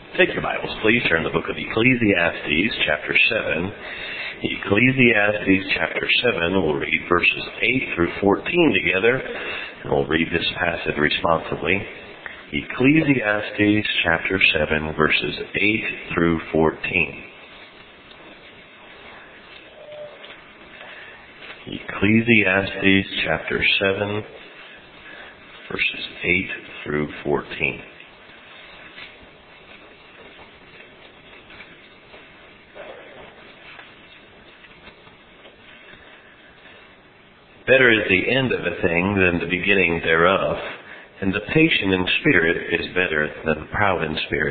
Take your Bibles, please. Turn to the book of Ecclesiastes, chapter 7. Ecclesiastes, chapter 7, we'll read verses 8 through 14 together, and we'll read this passage responsibly. Ecclesiastes, chapter 7, verses 8 through 14. Ecclesiastes, chapter 7, verses 8 through 14. Better is the end of a thing than the beginning thereof, and the patient in spirit is better than the proud in spirit.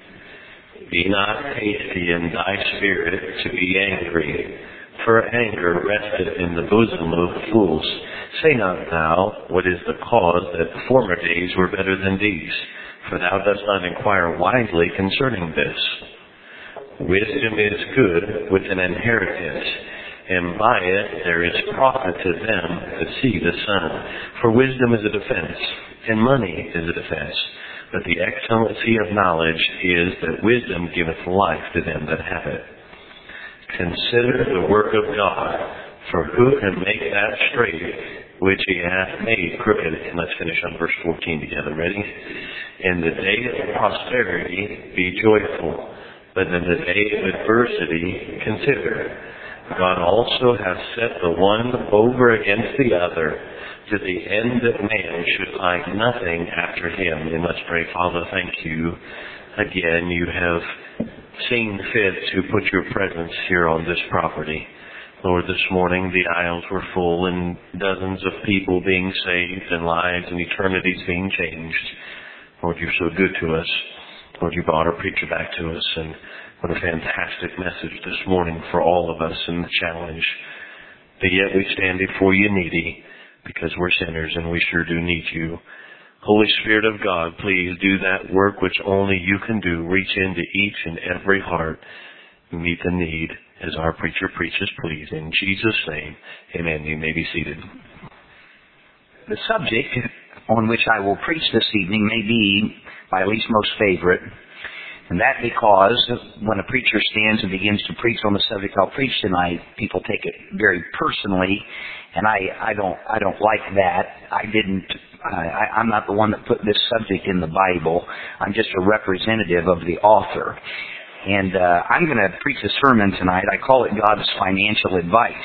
Be not hasty in thy spirit to be angry, for anger resteth in the bosom of fools. Say not thou, what is the cause that the former days were better than these? For thou dost not inquire wisely concerning this. Wisdom is good with an inheritance, and by it there is profit to them that see the sun. For wisdom is a defense, and money is a defense. But the excellency of knowledge is that wisdom giveth life to them that have it. Consider the work of God, for who can make that straight which he hath made crooked? And let's finish on verse 14 together. Ready? In the day of prosperity be joyful, but in the day of adversity consider. God also hath set the one over against the other, to the end that man should find nothing after him. And let's pray. Father, thank you again. You have seen fit to put your presence here on this property. Lord, this morning the aisles were full and dozens of people being saved and lives and eternities being changed. Lord, you're so good to us. Lord, you brought our preacher back to us, and what a fantastic message this morning for all of us in the challenge. But yet we stand before you needy, because we're sinners and we sure do need you. Holy Spirit of God, please do that work which only you can do. Reach into each and every heart and meet the need as our preacher preaches, please. In Jesus' name, amen. You may be seated. The subject on which I will preach this evening may be my least most favorite. And that because when a preacher stands and begins to preach on the subject I'll preach tonight, people take it very personally, and I don't like that. I'm not the one that put this subject in the Bible. I'm just a representative of the author. And I'm going to preach a sermon tonight. I call it God's Financial Advice.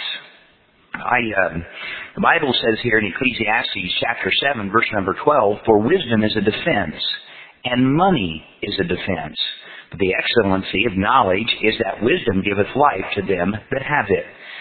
The Bible says here in Ecclesiastes chapter 7, verse number 12, for wisdom is a defense, and money is a defense. But the excellency of knowledge is that wisdom giveth life to them that have it.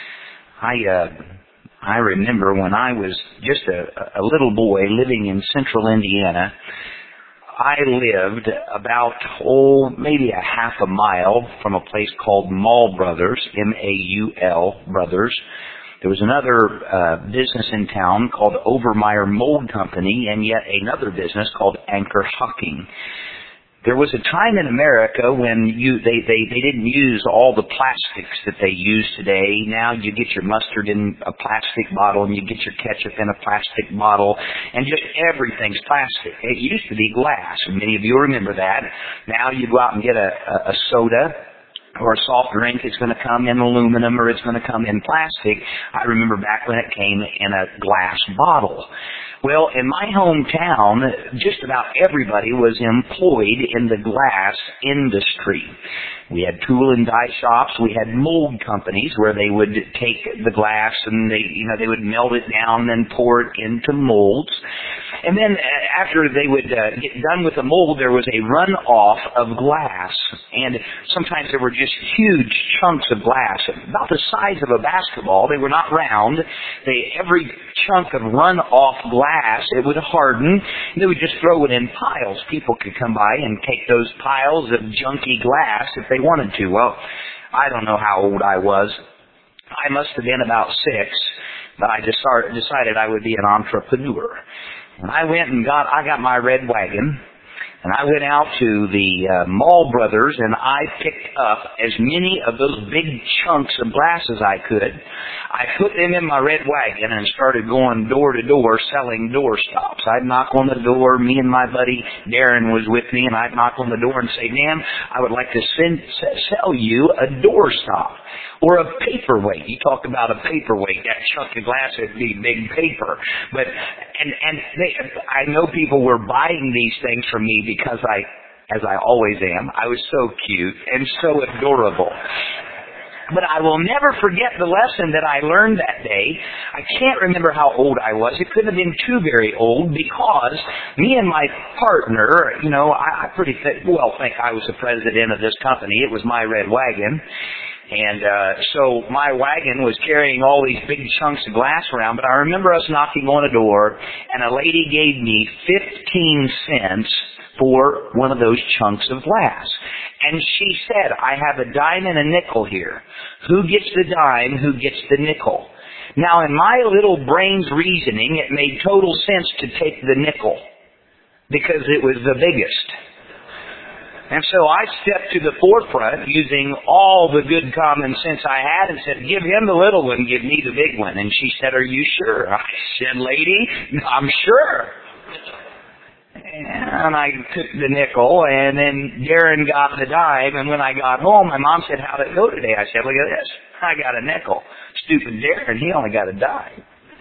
I remember when I was just a little boy living in central Indiana, I lived about, maybe a half a mile from a place called Maul Brothers, M-A-U-L Brothers. There was another business in town called Overmeyer Mold Company, and yet another business called Anchor Hocking. There was a time in America when they didn't use all the plastics that they use today. Now you get your mustard in a plastic bottle, and you get your ketchup in a plastic bottle, and just everything's plastic. It used to be glass, and many of you remember that. Now you go out and get a soda or a soft drink, it's going to come in aluminum or it's going to come in plastic. I remember back when it came in a glass bottle. Well, in my hometown, just about everybody was employed in the glass industry. We had tool and die shops. We had mold companies where they would take the glass and they would melt it down and pour it into molds. And then after they would get done with the mold, there was a runoff of glass. And sometimes there were just huge chunks of glass, about the size of a basketball. They were not round. Every chunk of runoff glass, it would harden. And they would just throw it in piles. People could come by and take those piles of junky glass if they wanted to. Well, I don't know how old I was. I must have been about 6. But I just decided I would be an entrepreneur. And I went and I got my red wagon. And I went out to the Mall Brothers and I picked up as many of those big chunks of glass as I could. I put them in my red wagon and started going door to door selling door stops. I'd knock on the door. Me and my buddy Darren was with me, and I'd knock on the door and say, "Ma'am, I would like to sell you a door stop." Or a paperweight. You talk about a paperweight, that chunk of glass would be big paper. But I know people were buying these things from me because as I always am, I was so cute and so adorable. But I will never forget the lesson that I learned that day. I can't remember how old I was. It couldn't have been too very old, because me and my partner, I pretty well think I was the president of this company. It was my red wagon. And so my wagon was carrying all these big chunks of glass around, but I remember us knocking on a door, and a lady gave me 15 cents for one of those chunks of glass. And she said, "I have a dime and a nickel here. Who gets the dime? Who gets the nickel?" Now, in my little brain's reasoning, it made total sense to take the nickel, because it was the biggest. And so I stepped to the forefront using all the good common sense I had and said, "Give him the little one, give me the big one." And she said, "Are you sure?" I said, "Lady, I'm sure." And I took the nickel, and then Darren got the dime, and when I got home, my mom said, "How'd it go today?" I said, "Look at this. I got a nickel. Stupid Darren, he only got a dime."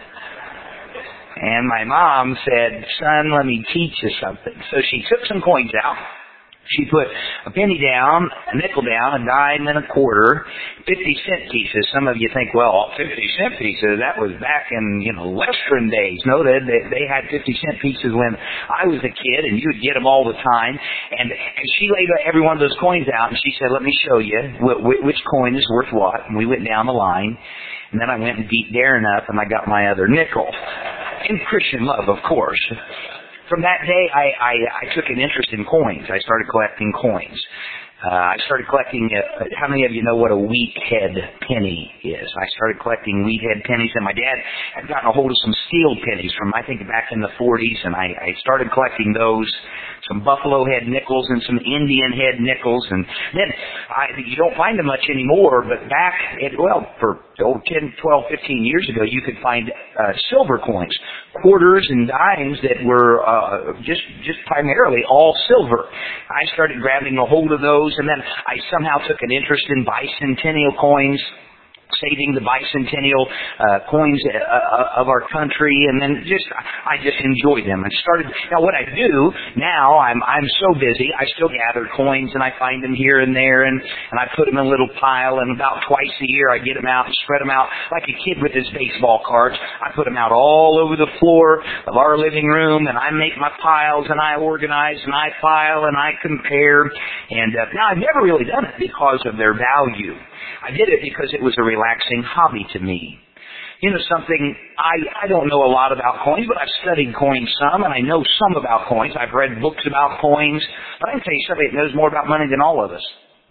And my mom said, "Son, let me teach you something." So she took some coins out. She put a penny down, a nickel down, a dime, and a quarter, 50-cent pieces. Some of you think, well, 50-cent pieces, that was back in, Western days. No, they had 50-cent pieces when I was a kid, and you would get them all the time. And she laid every one of those coins out, and she said, "Let me show you which coin is worth what." And we went down the line, and then I went and beat Darren up, and I got my other nickel. In Christian love, of course. From that day, I took an interest in coins. I started collecting coins. I started collecting, how many of you know what a wheat head penny is? I started collecting wheat head pennies, and my dad had gotten a hold of some steel pennies from, I think, back in the 40s, and I started collecting those, some buffalo head nickels and some Indian head nickels, and then you don't find them much anymore, but back, for 10, 12, 15 years ago, you could find silver coins, quarters and dimes that were just primarily all silver. I started grabbing a hold of those, and then I somehow took an interest in bicentennial coins, saving the bicentennial coins of our country, and then I just enjoy them and started. Now what I do now, I'm so busy, I still gather coins, and I find them here and there, and I put them in a little pile, and about twice a year I get them out and spread them out like a kid with his baseball cards. I put them out all over the floor of our living room, and I make my piles, and I organize, and I file, and I compare. And now I've never really done it because of their value. I did it because it was a relaxing hobby to me. Something, I don't know a lot about coins, but I've studied coins some, and I know some about coins. I've read books about coins, but I can tell you somebody that knows more about money than all of us.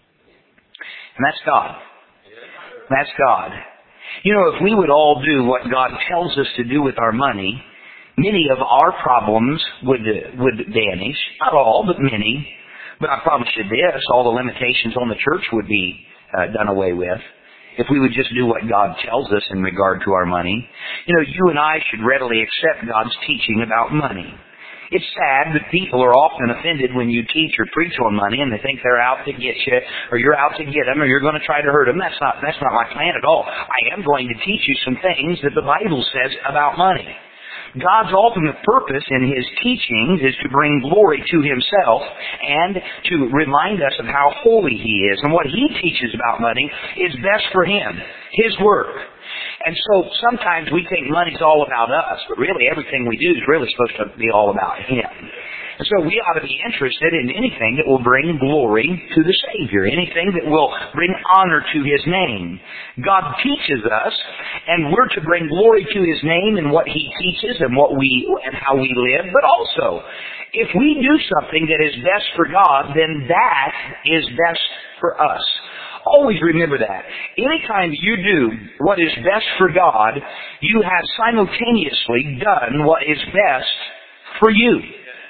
And that's God. That's God. If we would all do what God tells us to do with our money, many of our problems would vanish. Not all, but many. But I promise you this, all the limitations on the church would be done away with if we would just do what God tells us in regard to our money. You and I should readily accept God's teaching about money. It's sad that people are often offended when you teach or preach on money, and they think they're out to get you, or you're out to get them, or you're going to try to hurt them. That's not my plan at all. I am going to teach you some things that the Bible says about money. God's ultimate purpose in His teachings is to bring glory to Himself and to remind us of how holy He is. And what He teaches about money is best for Him, His work. And so sometimes we think money's all about us, but really everything we do is really supposed to be all about Him. And so we ought to be interested in anything that will bring glory to the Savior, anything that will bring honor to His name. God teaches us, and we're to bring glory to His name in what He teaches and how we live. But also, if we do something that is best for God, then that is best for us. Always remember that. Anytime you do what is best for God, you have simultaneously done what is best for you.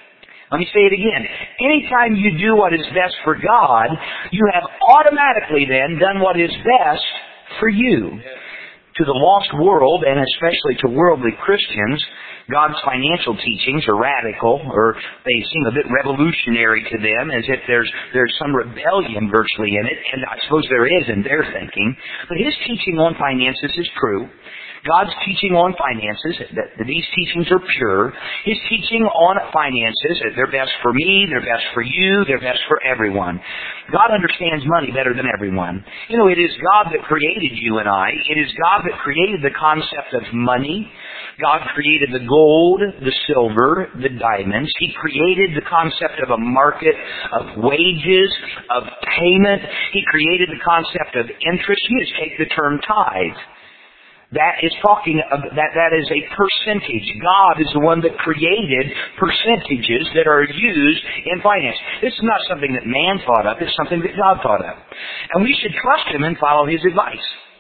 Let me say it again. Anytime you do what is best for God, you have automatically then done what is best for you. To the lost world, and especially to worldly Christians, God's financial teachings are radical, or they seem a bit revolutionary to them, as if there's some rebellion virtually in it, and I suppose there is in their thinking. But His teaching on finances is true. God's teaching on finances, that these teachings are pure. His teaching on finances, that they're best for me, they're best for you, they're best for everyone. God understands money better than everyone. You know, it is God that created you and I. It is God that created the concept of money. God created the gold, the silver, the diamonds. He created the concept of a market, of wages, of payment. He created the concept of interest. You just take the term tithe. That is talking that is a percentage. God is the one that created percentages that are used in finance. This is not something that man thought up. It's something that God thought up. And we should trust Him and follow His advice.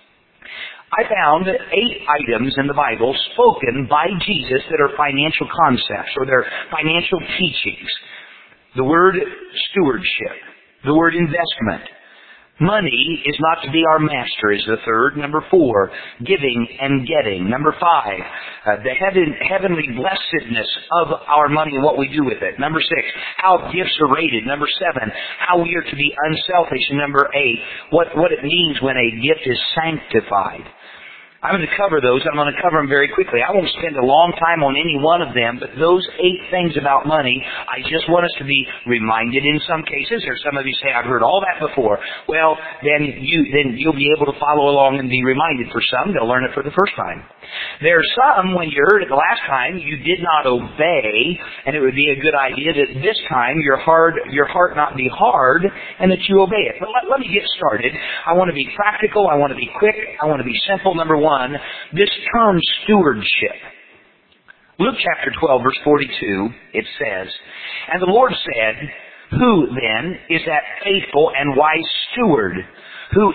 I found 8 items in the Bible spoken by Jesus that are financial concepts or they're financial teachings. The word stewardship. The word investment. Money is not to be our master is the third. Number 4, giving and getting. Number 5, the heavenly blessedness of our money and what we do with it. Number 6, how gifts are rated. Number 7, how we are to be unselfish. And number 8, what it means when a gift is sanctified. I'm going to cover those. I'm going to cover them very quickly. I won't spend a long time on any one of them, but those 8 things about money, I just want us to be reminded in some cases. Or some of you say, I've heard all that before. Well, then you'll be able to follow along and be reminded. For some, they'll learn it for the first time. There are some, when you heard it the last time, you did not obey, and it would be a good idea that this time your heart not be hard, and that you obey it. But let me get started. I want to be practical. I want to be quick. I want to be simple. Number 1, this term stewardship. Luke chapter 12, verse 42, it says, "And the Lord said, Who then is that faithful and wise steward, whom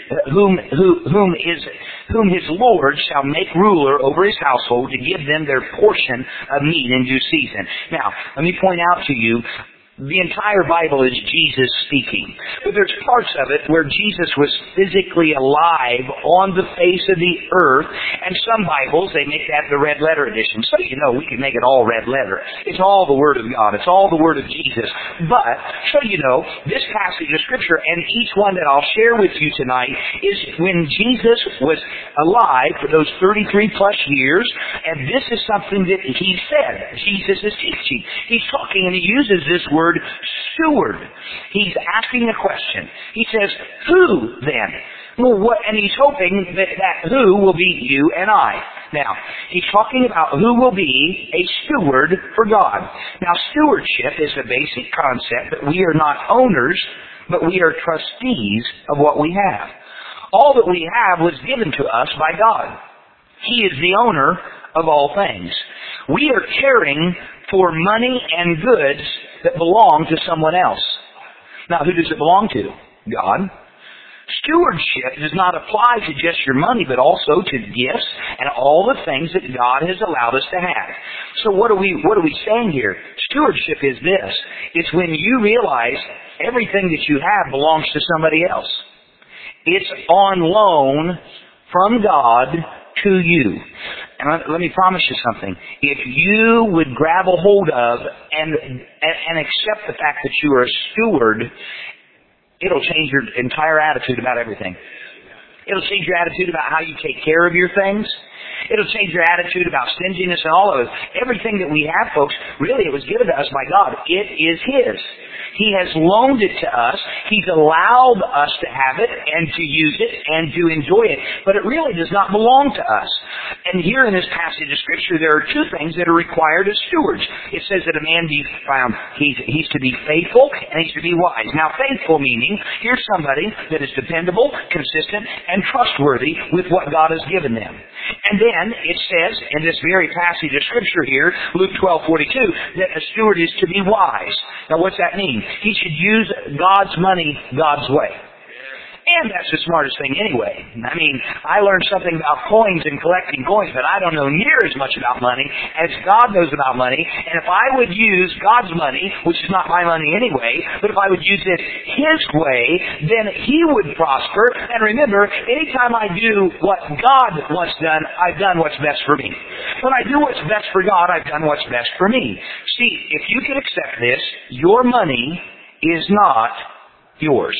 his Lord shall make ruler over his household to give them their portion of meat in due season?" Now, let me point out to you, the entire Bible is Jesus speaking. But there's parts of it where Jesus was physically alive on the face of the earth. And some Bibles, they make that the red letter edition. So you know, we can make it all red letter. It's all the Word of God. It's all the Word of Jesus. But, so you know, this passage of Scripture and each one that I'll share with you tonight is when Jesus was alive for those 33 plus years. And this is something that He said. Jesus is teaching. He's talking and He uses this word steward. He's asking a question. He says, who then? Well, what? And He's hoping that who will be you and I. Now, He's talking about who will be a steward for God. Now, stewardship is a basic concept that we are not owners, but we are trustees of what we have. All that we have was given to us by God. He is the owner of all things. We are caring for money and goods that belong to someone else. Now, who does it belong to? God. Stewardship does not apply to just your money, but also to gifts and all the things that God has allowed us to have. So what are we saying here? Stewardship is this. It's when you realize everything that you have belongs to somebody else. It's on loan from God to you. And let me promise you something. If you would grab a hold of and accept the fact that you are a steward, it'll change your entire attitude about everything. It'll change your attitude about how you take care of your things. It'll change your attitude about stinginess and all of it. Everything that we have, folks, really it was given to us by God. It is His. He has loaned it to us. He's allowed us to have it and to use it and to enjoy it. But it really does not belong to us. And here in this passage of Scripture, there are 2 things that are required as stewards. It says that a man be found, he's to be faithful and he's to be wise. Now, faithful meaning, here's somebody that is dependable, consistent, and trustworthy with what God has given them. And then it says in this very passage of Scripture here, Luke 12:42, that a steward is to be wise. Now, what's that mean? He should use God's money God's way. And that's the smartest thing anyway. I mean, I learned something about coins and collecting coins, but I don't know near as much about money as God knows about money. And if I would use God's money, which is not my money anyway, but if I would use it His way, then He would prosper. And remember, anytime I do what God wants done, I've done what's best for me. When I do what's best for God, I've done what's best for me. See, if you can accept this, your money is not yours.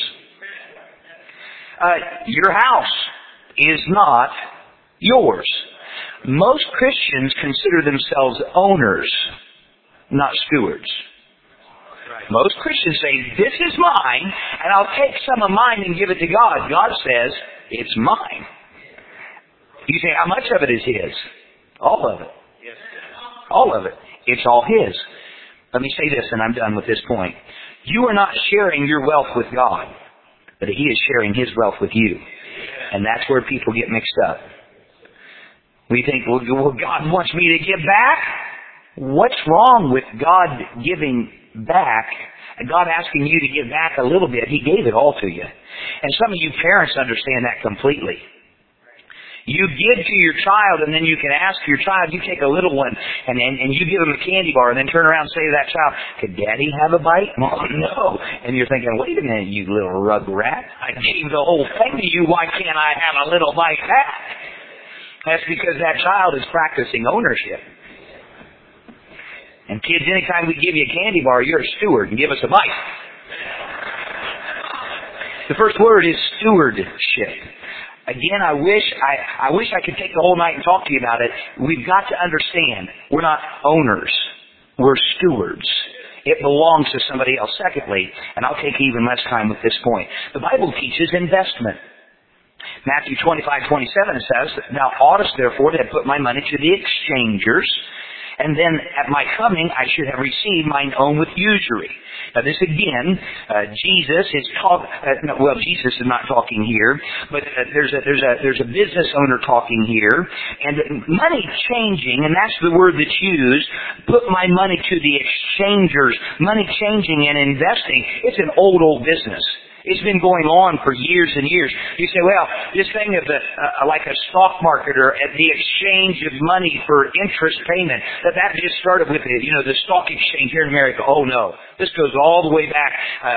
Your house is not yours. Most Christians consider themselves owners, not stewards. Most Christians say, this is mine, and I'll take some of mine and give it to God. God says, it's mine. You say, how much of it is His? All of it. All of it. It's all His. Let me say this, and I'm done with this point. You are not sharing your wealth with God, but He is sharing His wealth with you. And that's where people get mixed up. We think, well, God wants me to give back? What's wrong with God giving back? God asking you to give back a little bit. He gave it all to you. And some of you parents understand that completely. You give to your child, and then you can ask your child, you take a little one, and you give him a candy bar, and then turn around and say to that child, could Daddy have a bite? Oh, no. And you're thinking, wait a minute, you little rug rat. I gave the whole thing to you. Why can't I have a little bite back? That's because that child is practicing ownership. And kids, anytime we give you a candy bar, you're a steward, and give us a bite. The first word is stewardship. Again, I wish I could take the whole night and talk to you about it. We've got to understand, we're not owners. We're stewards. It belongs to somebody else. Secondly, and I'll take even less time with this point, the Bible teaches investment. Matthew 25:27 says, thou oughtest therefore to have put my money to the exchangers, and then at my coming I should have received mine own with usury. Now this again, Jesus is Jesus is not talking here, but there's a business owner talking here, and money changing, and that's the word that's used. Put my money to the exchangers. Money changing and investing. It's an old business. It's been going on for years and years. You say, well, this thing of like a stock market or the exchange of money for interest payment, that just started with the stock exchange here in America. Oh no. This goes all the way back,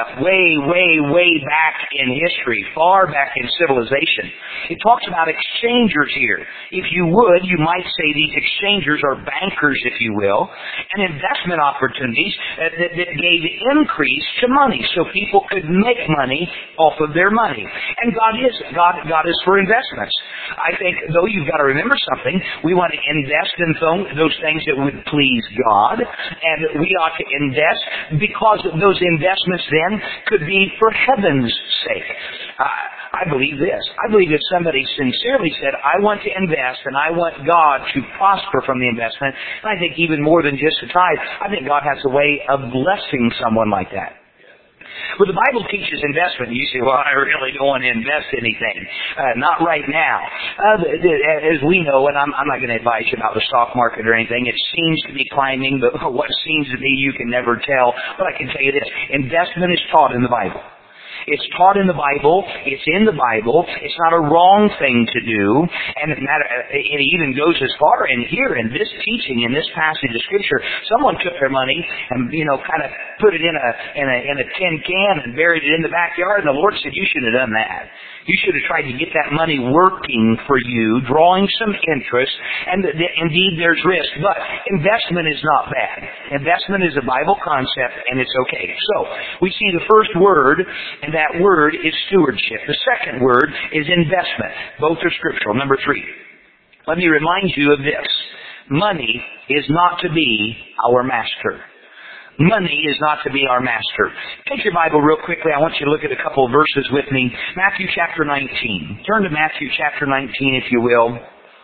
way back in history, far back in civilization. It talks about exchangers here. If you would, you might say these exchangers are bankers, if you will, and investment opportunities that gave increase to money so people could make money off of their money. And God is for investments. I think, though, you've got to remember something. We want to invest in those things that would please God, and we ought to invest because those investments then could be for heaven's sake. I believe this. I believe if somebody sincerely said, I want to invest and I want God to prosper from the investment, and I think even more than just a tithe, I think God has a way of blessing someone like that. Well, the Bible teaches investment. You say, well, I really don't want to invest anything. Not right now. As we know, and I'm not going to advise you about the stock market or anything, it seems to be climbing, but what seems to be, you can never tell. But I can tell you this, investment is taught in the Bible. It's taught in the Bible. It's in the Bible. It's not a wrong thing to do. And it even goes as far in here in this teaching, in this passage of Scripture. Someone took their money and, kind of put it in a tin can and buried it in the backyard. And the Lord said, you should have done that. You should have tried to get that money working for you, drawing some interest, and indeed there's risk. But investment is not bad. Investment is a Bible concept, and it's okay. So, we see the first word, and that word is stewardship. The second word is investment. Both are scriptural. Number 3. Let me remind you of this. Money is not to be our master. Money is not to be our master. Take your Bible real quickly. I want you to look at a couple of verses with me. Matthew chapter 19. Turn to Matthew chapter 19, if you will.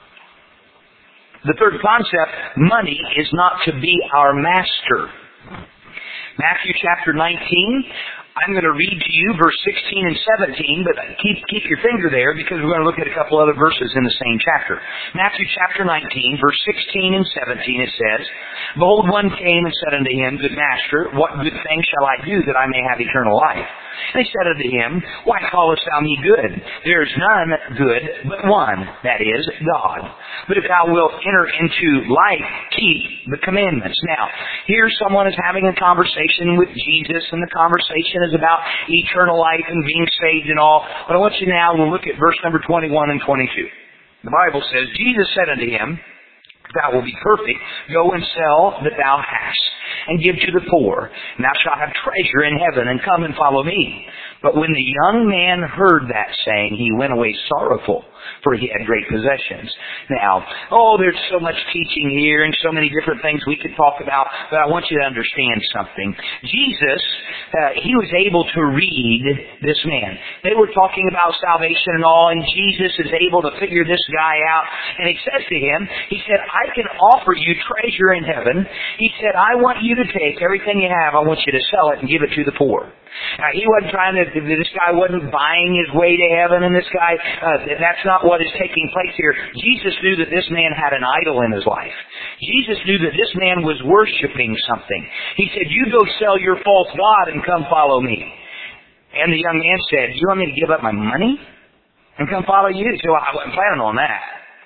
The third concept, money is not to be our master. Matthew chapter 19. I'm going to read to you verse 16 and 17, but keep your finger there because we're going to look at a couple other verses in the same chapter. Matthew chapter 19, verse 16 and 17, it says, Behold, one came and said unto him, Good Master, what good thing shall I do that I may have eternal life? And he said unto him, Why callest thou me good? There is none good but one, that is, God. But if thou wilt enter into life, keep the commandments. Now, here someone is having a conversation with Jesus, and the conversation is about eternal life and being saved and all. But I want you now to look at verse number 21 and 22. The Bible says, Jesus said unto him, Thou wilt be perfect, go and sell that thou hast, and give to the poor, and thou shalt have treasure in heaven, and come and follow me. But when the young man heard that saying, he went away sorrowful, for he had great possessions. Now, there's so much teaching here and so many different things we could talk about, but I want you to understand something. Jesus, he was able to read this man. They were talking about salvation and all, and Jesus is able to figure this guy out. And he says to him, he said, I can offer you treasure in heaven. He said, I want you to take everything you have, I want you to sell it and give it to the poor. Now, he wasn't this guy wasn't buying his way to heaven, and this guy, that's not what is taking place here. Jesus knew that this man had an idol in his life. Jesus knew that this man was worshiping something. He said, you go sell your false god and come follow me. And the young man said, you want me to give up my money and come follow you? He said, well, I wasn't planning on that.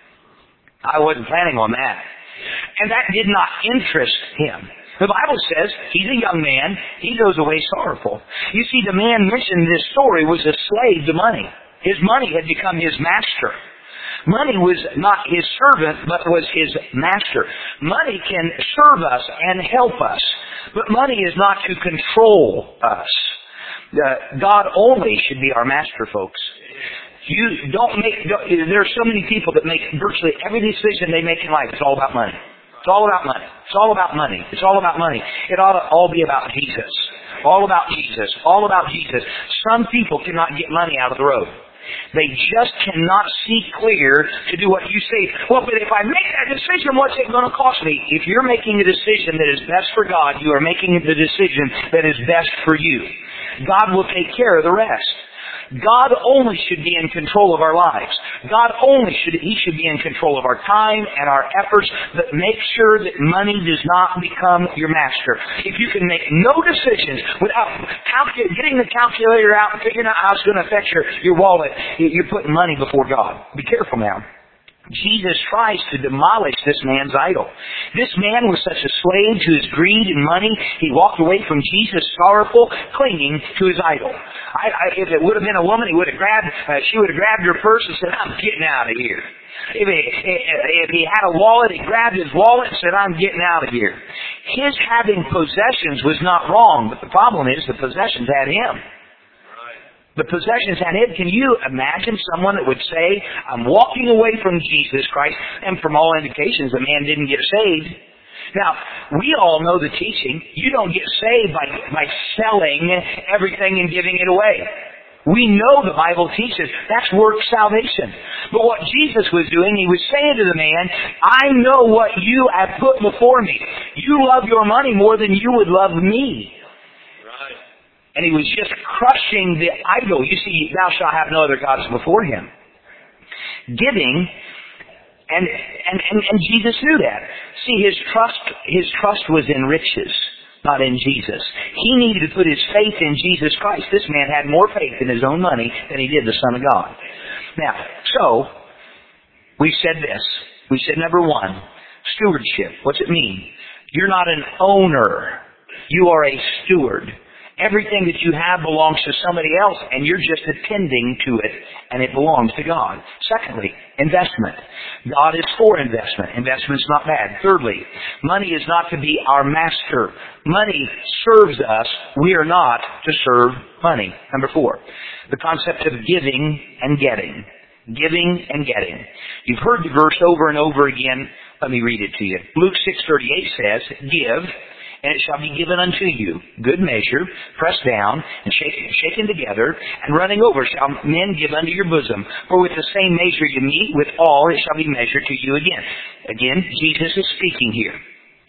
I wasn't planning on that. And that did not interest him. The Bible says he's a young man. He goes away sorrowful. You see, the man mentioned in this story was a slave to money. His money had become his master. Money was not his servant, but was his master. Money can serve us and help us, but money is not to control us. God only should be our master, folks. There are so many people that make virtually every decision they make in life. It's all about money. It's all about money. It's all about money. It's all about money. It ought to all be about Jesus. All about Jesus. All about Jesus. Some people cannot get money out of the road. They just cannot see clear to do what you say. Well, but if I make that decision, what's it going to cost me? If you're making a decision that is best for God, you are making the decision that is best for you. God will take care of the rest. God only should be in control of our lives. He should be in control of our time and our efforts, but make sure that money does not become your master. If you can make no decisions without getting the calculator out and figuring out how it's going to affect your wallet, you're putting money before God. Be careful now. Jesus tries to demolish this man's idol. This man was such a slave to his greed and money, he walked away from Jesus sorrowful, clinging to his idol. If it would have been a woman, she would have grabbed her purse and said, I'm getting out of here. If he had a wallet, he grabbed his wallet and said, I'm getting out of here. His having possessions was not wrong, but the problem is the possessions had him. The possessions had him. Can you imagine someone that would say, I'm walking away from Jesus Christ, and from all indications the man didn't get saved. Now, we all know the teaching. You don't get saved by selling everything and giving it away. We know the Bible teaches that's work salvation. But what Jesus was doing, he was saying to the man, I know what you have put before me. You love your money more than you would love me. And he was just crushing the idol. You see, thou shalt have no other gods before him. Giving, and Jesus knew that. See, his trust was in riches, not in Jesus. He needed to put his faith in Jesus Christ. This man had more faith in his own money than he did the Son of God. Now, so, we've said this. We said number one, stewardship. What's it mean? You're not an owner. You are a steward. Everything that you have belongs to somebody else, and you're just attending to it, and it belongs to God. Secondly, investment. God is for investment. Investment's not bad. Thirdly, money is not to be our master. Money serves us. We are not to serve money. Number 4, the concept of giving and getting. Giving and getting. You've heard the verse over and over again. Let me read it to you. Luke 6:38 says, Give, and it shall be given unto you, good measure, pressed down, and shaken together, and running over shall men give unto your bosom. For with the same measure you meet, with all it shall be measured to you again. Again, Jesus is speaking here.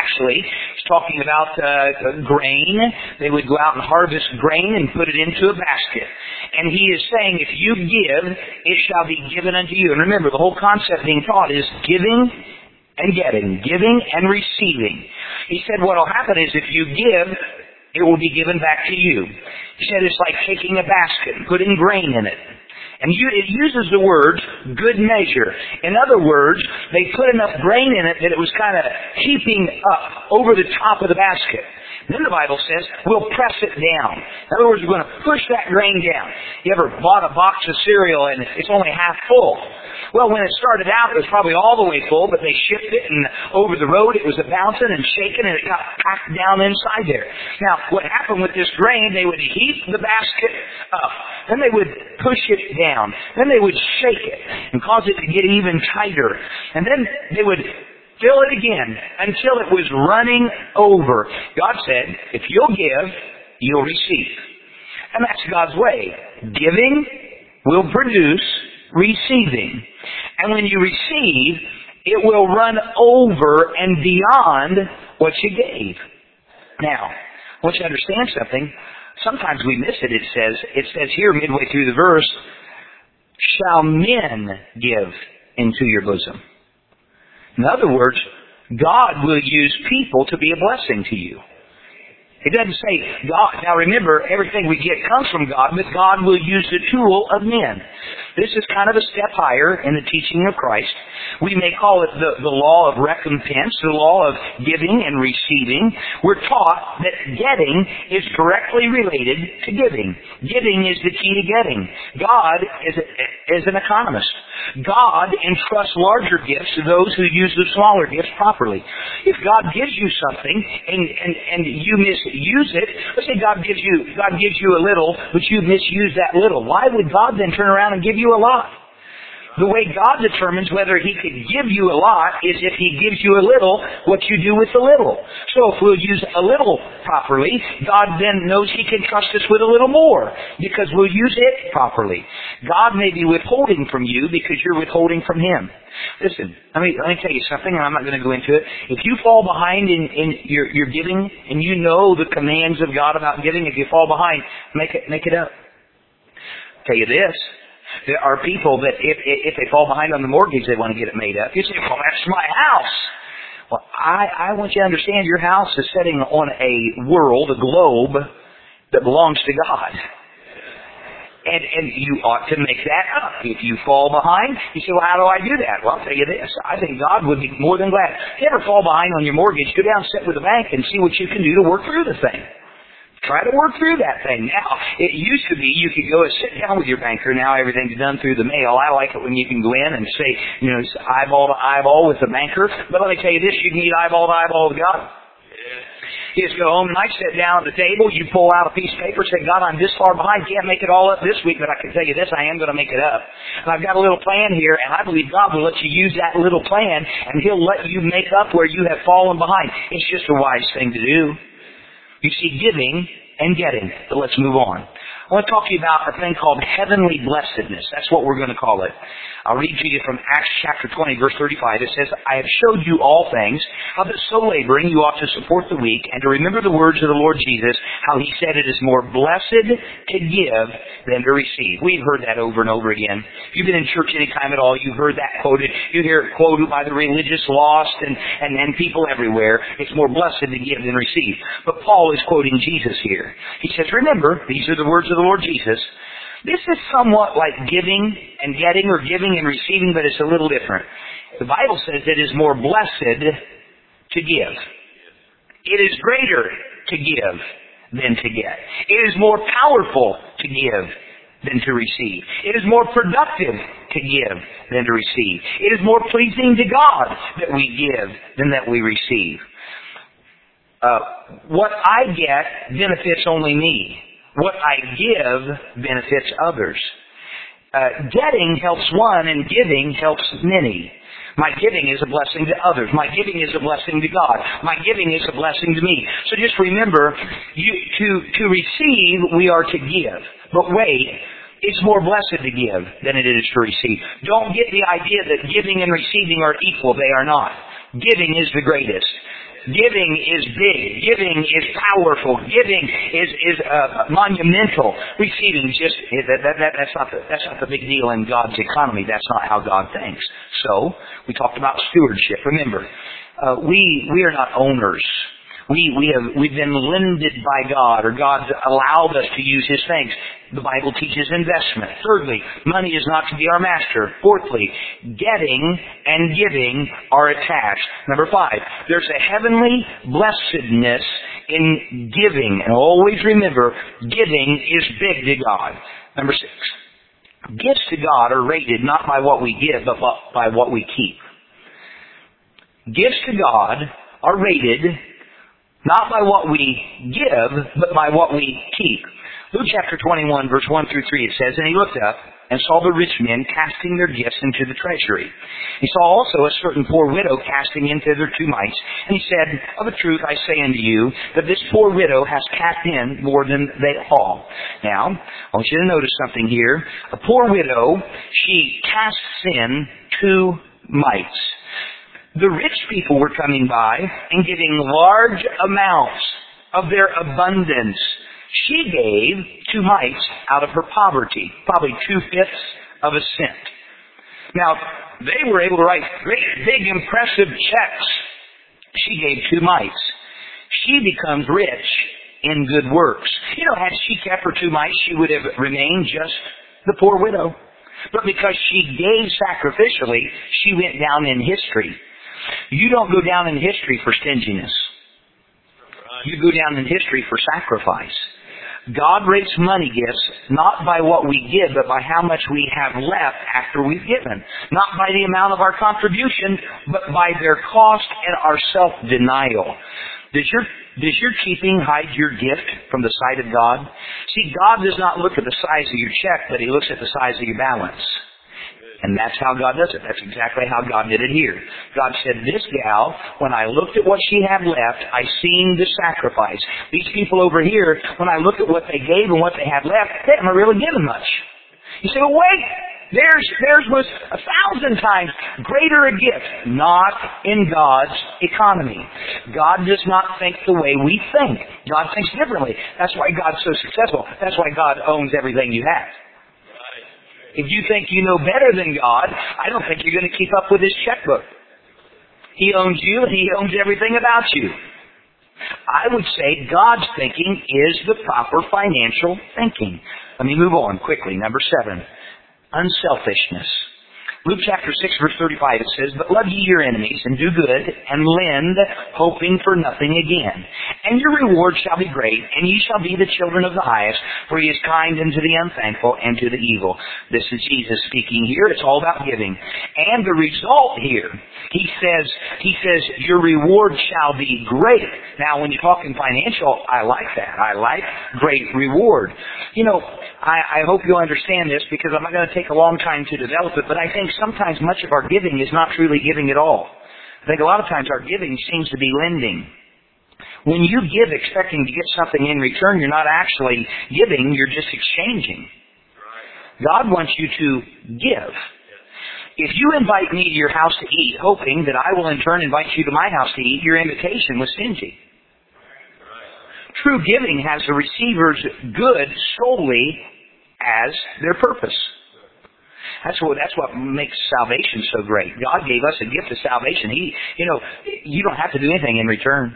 Actually, it's talking about grain. They would go out and harvest grain and put it into a basket. And he is saying, if you give, it shall be given unto you. And remember, the whole concept being taught is giving and getting, giving and receiving. He said what will happen is if you give, it will be given back to you. He said it's like taking a basket and putting grain in it. And it uses the word good measure. In other words, they put enough grain in it that it was kind of heaping up over the top of the basket. Then the Bible says, we'll press it down. In other words, we're going to push that grain down. You ever bought a box of cereal and it's only half full? Well, when it started out, it was probably all the way full, but they shipped it, and over the road it was bouncing and shaking, and it got packed down inside there. Now, what happened with this grain, they would heap the basket up. Then they would push it down. Then they would shake it and cause it to get even tighter. And then they would fill it again until it was running over. God said, if you'll give, you'll receive. And that's God's way. Giving will produce receiving. And when you receive, it will run over and beyond what you gave. Now, I want you to understand something. Sometimes we miss it. It says here midway through the verse, shall men give into your bosom. In other words, God will use people to be a blessing to you. It doesn't say God. Now remember, everything we get comes from God, but God will use the tool of men. This is kind of a step higher in the teaching of Christ. We may call it the law of recompense, the law of giving and receiving. We're taught that getting is directly related to giving. Giving is the key to getting. God is an economist. God entrusts larger gifts to those who use the smaller gifts properly. If God gives you something and you misuse it, let's say God gives you a little, but you misuse that little. Why would God then turn around and give you a lot? The way God determines whether He could give you a lot is if He gives you a little, what you do with the little. So if we'll use a little properly, God then knows He can trust us with a little more because we'll use it properly. God may be withholding from you because you're withholding from Him. Listen, let me tell you something, and I'm not going to go into it. If you fall behind in your giving, and you know the commands of God about giving, if you fall behind, make it up. I'll tell you this. There are people that if they fall behind on the mortgage, they want to get it made up. You say, well, that's my house. Well, I want you to understand your house is sitting on a world, a globe, that belongs to God. And you ought to make that up. If you fall behind, you say, well, how do I do that? Well, I'll tell you this. I think God would be more than glad. If you ever fall behind on your mortgage, go down and sit with the bank and see what you can do to work through the thing. Try to work through that thing. Now, it used to be you could go and sit down with your banker. Now everything's done through the mail. I like it when you can go in and say, it's eyeball to eyeball with the banker. But let me tell you this, you can eat eyeball to eyeball with God. You just go home tonight, sit down at the table, you pull out a piece of paper, say, God, I'm this far behind, can't make it all up this week, but I can tell you this, I am going to make it up. And I've got a little plan here, and I believe God will let you use that little plan, and He'll let you make up where you have fallen behind. It's just a wise thing to do. You see, giving and getting. But let's move on. I want to talk to you about a thing called heavenly blessedness. That's what we're going to call it. I'll read to you from Acts chapter 20, verse 35. It says, I have showed you all things, how that so laboring you ought to support the weak, and to remember the words of the Lord Jesus, how He said it is more blessed to give than to receive. We've heard that over and over again. If you've been in church any time at all, you've heard that quoted. You hear it quoted by the religious lost and people everywhere. It's more blessed to give than receive. But Paul is quoting Jesus here. He says, remember, these are the words of the Lord Jesus. This is somewhat like giving and getting, or giving and receiving, but it's a little different. The Bible says it is more blessed to give. It is greater to give than to get. It is more powerful to give than to receive. It is more productive to give than to receive. It is more pleasing to God that we give than that we receive. What I get benefits only me. What I give benefits others. Getting helps one, and giving helps many. My giving is a blessing to others. My giving is a blessing to God. My giving is a blessing to me. So just remember, to receive, we are to give. But wait, it's more blessed to give than it is to receive. Don't get the idea that giving and receiving are equal. They are not. Giving is the greatest. Giving is big. Giving is powerful. Giving is monumental. Receiving just that's not the big deal in God's economy. That's not how God thinks. So we talked about stewardship. Remember, we are not owners. We've been lended by God, or God's allowed us to use His things. The Bible teaches investment. Thirdly, money is not to be our master. Fourthly, getting and giving are attached. Number 5, there's a heavenly blessedness in giving. And always remember, giving is big to God. Number 6, gifts to God are rated not by what we give, but by what we keep. Gifts to God are rated not by what we give, but by what we keep. Luke chapter 21, verse 1 through 3, it says, "And he looked up and saw the rich men casting their gifts into the treasury. He saw also a certain poor widow casting in thither 2 mites. And he said, Of a truth I say unto you, that this poor widow has cast in more than they all." Now, I want you to notice something here. A poor widow, she casts in 2 mites. The rich people were coming by and giving large amounts of their abundance. She gave 2 mites out of her poverty, probably 2/5 of a cent. Now, they were able to write great, big, impressive checks. She gave 2 mites. She becomes rich in good works. You know, had she kept her 2 mites, she would have remained just the poor widow. But because she gave sacrificially, she went down in history. You don't go down in history for stinginess. You go down in history for sacrifice. God rates money gifts not by what we give, but by how much we have left after we've given. Not by the amount of our contribution, but by their cost and our self-denial. Does your keeping hide your gift from the sight of God? See, God does not look at the size of your check, but He looks at the size of your balance. And that's how God does it. That's exactly how God did it here. God said, this gal, when I looked at what she had left, I seen the sacrifice. These people over here, when I look at what they gave and what they had left, they haven't really given much. You say, well, wait, theirs was 1,000 times greater a gift. Not in God's economy. God does not think the way we think. God thinks differently. That's why God's so successful. That's why God owns everything you have. If you think you know better than God, I don't think you're going to keep up with His checkbook. He owns you, and He owns everything about you. I would say God's thinking is the proper financial thinking. Let me move on quickly. Number 7, unselfishness. Luke chapter 6, verse 35, it says, "But love ye your enemies, and do good, and lend, hoping for nothing again. And your reward shall be great, and ye shall be the children of the highest, for He is kind unto the unthankful and to the evil." This is Jesus speaking here. It's all about giving. And the result here, He says, your reward shall be great. Now, when you're talking financial, I like that. I like great reward. You know, I hope you'll understand this, because I'm not going to take a long time to develop it, but I think sometimes much of our giving is not truly giving at all. I think a lot of times our giving seems to be lending. When you give expecting to get something in return, you're not actually giving, you're just exchanging. God wants you to give. If you invite me to your house to eat, hoping that I will in turn invite you to my house to eat, your invitation was stingy. True giving has the receiver's good solely as their purpose. That's what makes salvation so great. God gave us a gift of salvation. You don't have to do anything in return.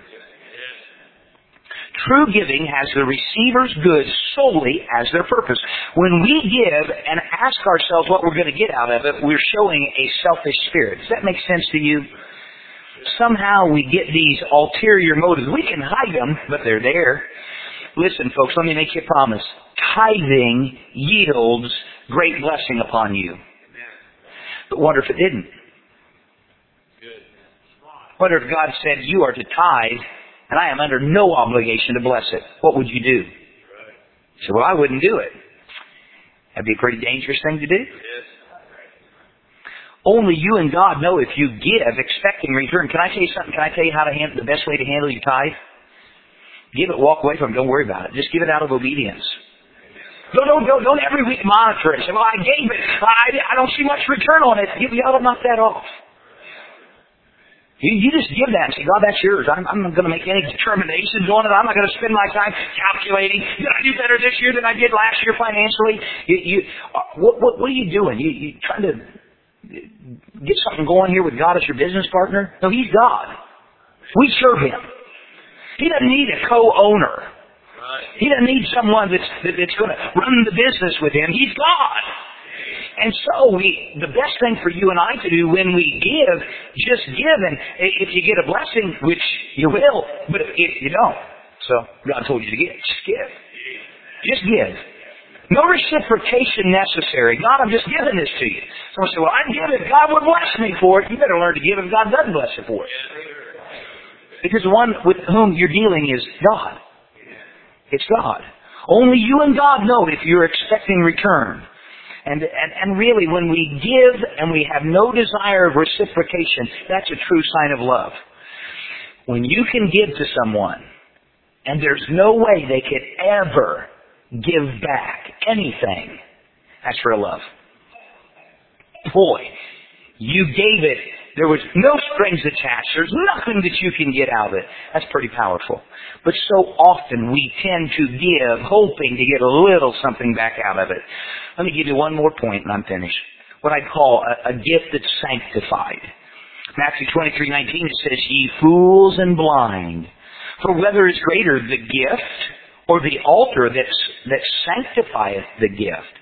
True giving has the receiver's good solely as their purpose. When we give and ask ourselves what we're going to get out of it, we're showing a selfish spirit. Does that make sense to you? Somehow we get these ulterior motives. We can hide them, but they're there. Listen, folks, let me make you a promise. Tithing yields great blessing upon you. But wonder if it didn't. Wonder if God said, you are to tithe, and I am under no obligation to bless it. What would you do? You say, well, I wouldn't do it. That'd be a pretty dangerous thing to do. Only you and God know if you give expecting return. Can I tell you something? Can I tell you how to handle the best way to handle your tithe? Give it, walk away from it. Don't worry about it. Just give it out of obedience. Don't every week monitor it. Say, well, I gave it. I don't see much return on it. You ought to knock that off. You just give that and say, God, that's yours. I'm not going to make any determinations on it. I'm not going to spend my time calculating, did I do better this year than I did last year financially? What are you doing? You trying to get something going here with God as your business partner? No, He's God. We serve Him. He doesn't need a co-owner. He doesn't need someone that's going to run the business with Him. He's God. And so the best thing for you and I to do when we give, just give. And if you get a blessing, which you will, but if you don't, so God told you to give, just give. Just give. No reciprocation necessary. God, I'm just giving this to you. Someone say, well, I'd give it. God would bless me for it. You better learn to give if God doesn't bless you for it. Because the one with whom you're dealing is God. It's God. Only you and God know if you're expecting return. And really, when we give and we have no desire of reciprocation, that's a true sign of love. When you can give to someone, and there's no way they could ever give back anything, that's real love. Boy, you gave it. There was no strings attached. There's nothing that you can get out of it. That's pretty powerful. But so often we tend to give, hoping to get a little something back out of it. Let me give you one more point and I'm finished. What I call a gift that's sanctified. Matthew 23:19, it says, Ye fools and blind, for whether is greater, the gift or the altar that sanctifieth the gift.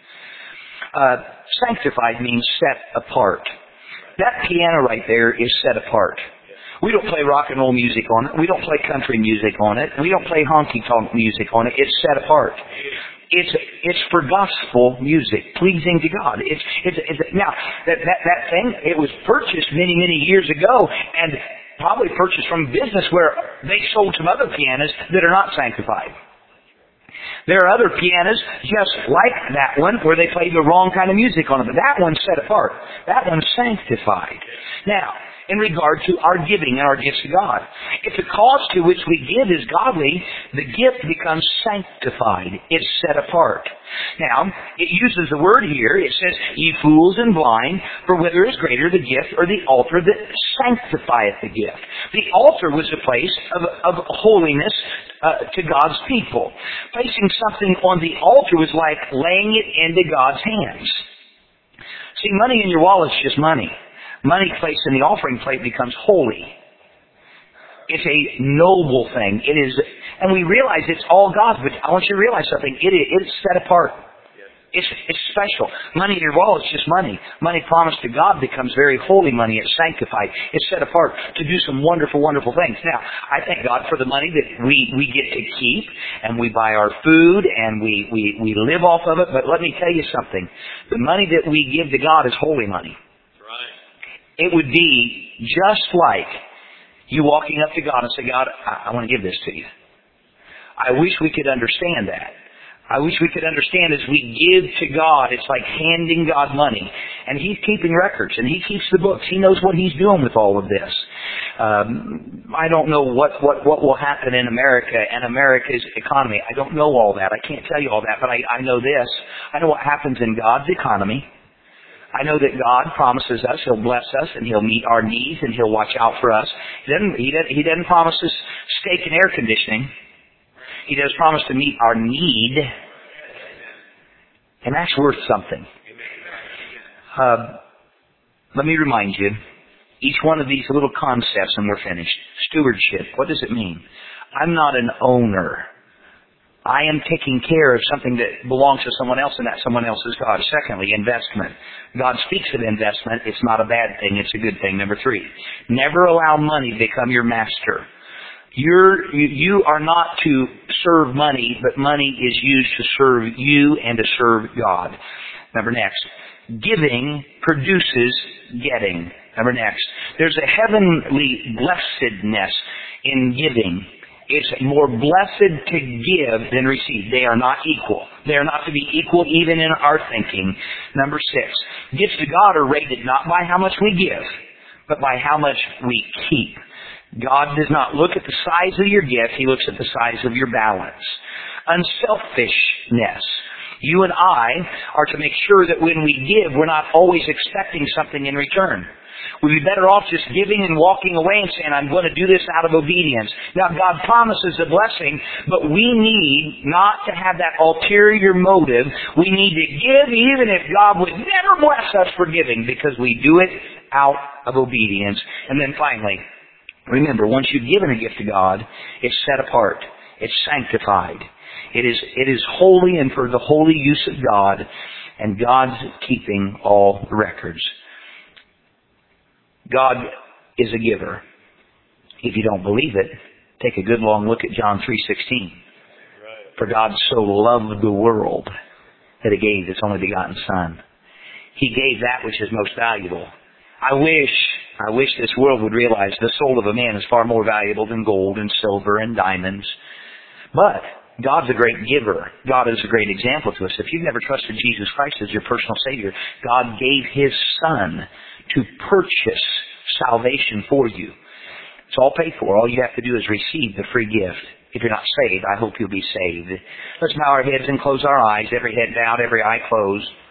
Sanctified means set apart. That piano right there is set apart. We don't play rock and roll music on it. We don't play country music on it. We don't play honky-tonk music on it. It's set apart. It's for gospel music, pleasing to God. Now, that thing, it was purchased many, many years ago, and probably purchased from a business where they sold some other pianos that are not sanctified. There are other pianos just like that one where they play the wrong kind of music on it. But that one's set apart. That one's sanctified. Now, in regard to our giving and our gifts to God, if the cause to which we give is godly, the gift becomes sanctified. It's set apart. Now, it uses the word here. It says, Ye fools and blind, for whether is greater, the gift or the altar that sanctifieth the gift. The altar was a place of holiness to God's people. Placing something on the altar was like laying it into God's hands. See, money in your wallet is just money. Money placed in the offering plate becomes holy. It's a noble thing. It is, and we realize it's all God's, but I want you to realize something. It's set apart. It's special. Money in your wallet is just money. Money promised to God becomes very holy money. It's sanctified. It's set apart to do some wonderful, wonderful things. Now, I thank God for the money that we get to keep, and we buy our food, and we live off of it. But let me tell you something. The money that we give to God is holy money. It would be just like you walking up to God and say, God, I want to give this to you. I wish we could understand that. I wish we could understand as we give to God, it's like handing God money. And He's keeping records, and He keeps the books. He knows what He's doing with all of this. I don't know what will happen in America and America's economy. I don't know all that. I can't tell you all that, but I know this. I know what happens in God's economy. I know that God promises us He'll bless us and He'll meet our needs and He'll watch out for us. He doesn't promise us steak and air conditioning. He does promise to meet our need, and that's worth something. Let me remind you, each one of these little concepts, and we're finished. Stewardship. What does it mean? I'm not an owner. I am taking care of something that belongs to someone else, and that someone else is God. Secondly, investment. God speaks of investment. It's not a bad thing. It's a good thing. Number 3, never allow money to become your master. You are not to serve money, but money is used to serve you and to serve God. Next, giving produces getting. Next, there's a heavenly blessedness in giving. It's more blessed to give than receive. They are not equal. They are not to be equal even in our thinking. Number 6, gifts to God are rated not by how much we give, but by how much we keep. God does not look at the size of your gift. He looks at the size of your balance. Unselfishness. You and I are to make sure that when we give, we're not always expecting something in return. We'd be better off just giving and walking away and saying, I'm going to do this out of obedience. Now, God promises a blessing, but we need not to have that ulterior motive. We need to give even if God would never bless us for giving, because we do it out of obedience. And then finally, remember, once you've given a gift to God, it's set apart. It's sanctified. It is holy and for the holy use of God, and God's keeping all the records. God is a giver. If you don't believe it, take a good long look at John 3:16. For God so loved the world that He gave His only begotten Son. He gave that which is most valuable. I wish this world would realize the soul of a man is far more valuable than gold and silver and diamonds. But God's a great giver. God is a great example to us. If you've never trusted Jesus Christ as your personal Savior, God gave His Son to purchase salvation for you. It's all paid for. All you have to do is receive the free gift. If you're not saved, I hope you'll be saved. Let's bow our heads and close our eyes. Every head bowed, every eye closed.